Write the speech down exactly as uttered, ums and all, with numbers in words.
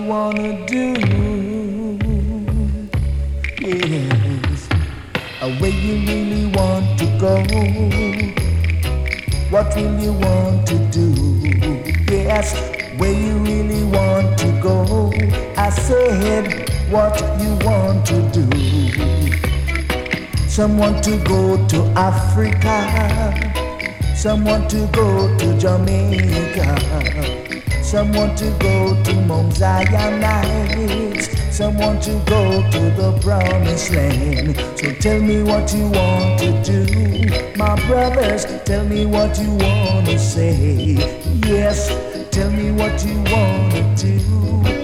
wanna do? Yes, where you really want to go? What will you want to do? Yes, where you really want to go? I said, what you want to do? Some want to go to Africa, some want to go to Jamaica, some want to go to Mount Zion Heights, some want to go to the promised land. So tell me what you want to do, my brothers, tell me what you want to say. Yes, tell me what you want to do.